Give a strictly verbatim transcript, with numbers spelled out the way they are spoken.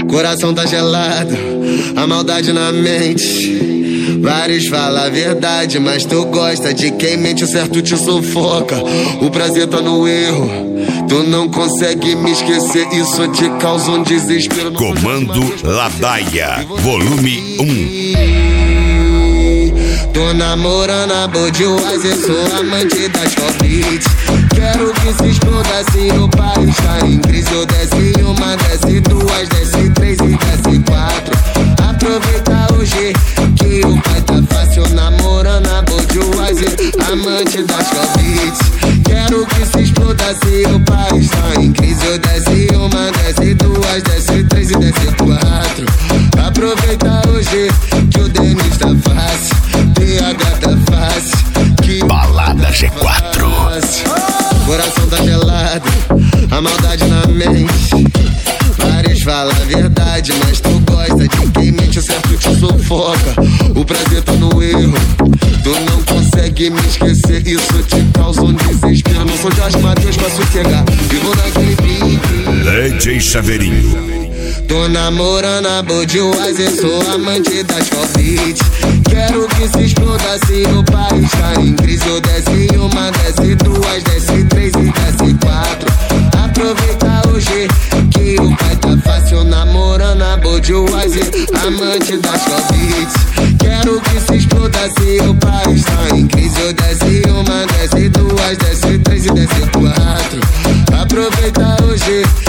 Coração tá gelado, a maldade na mente. Vários falam a verdade, mas tu gosta de quem mente, o certo te sufoca. O prazer tá no erro, tu não consegue me esquecer, isso te causa um desespero. Comando Ladaia, volume um. Tô namorando a Budweiser, sou amante das Hobbits. Quero que se exploda assim, o país tá em crise. Eu desce uma, desce duas, desce três e desce quatro. Aproveita hoje que o pai tá fácil. Namorando a Budweiser, amante das Hobbits. Quero que se exploda assim, o país tá em crise. Eu desce uma, desce duas, desce três e desce quatro. Aproveita hoje que o Denis tá fácil. P H tá fácil, que Balada G quatro. Coração tá gelado, a maldade na mente. Vários falam a verdade, mas tu gosta de quem mente, o certo te sufoca. O prazer tá no erro, tu não consegue me esquecer, isso te causa um desespero. Não sou Jorge Mateus pra sossegar, vivo naquele pique. D J Chaveirinho. Tô namorando a Budweiser, sou amante das Hobbits. Quero que se exploda assim, o país tá em crise. Eu desce uma, desce duas, desce três e desce quatro. Aproveita hoje que o pai tá fácil. Namorando a Budweiser, amante das Hobbits. Quero que se exploda assim, o país tá em crise. Eu desce uma, desce duas, desce três e desce quatro. Aproveita hoje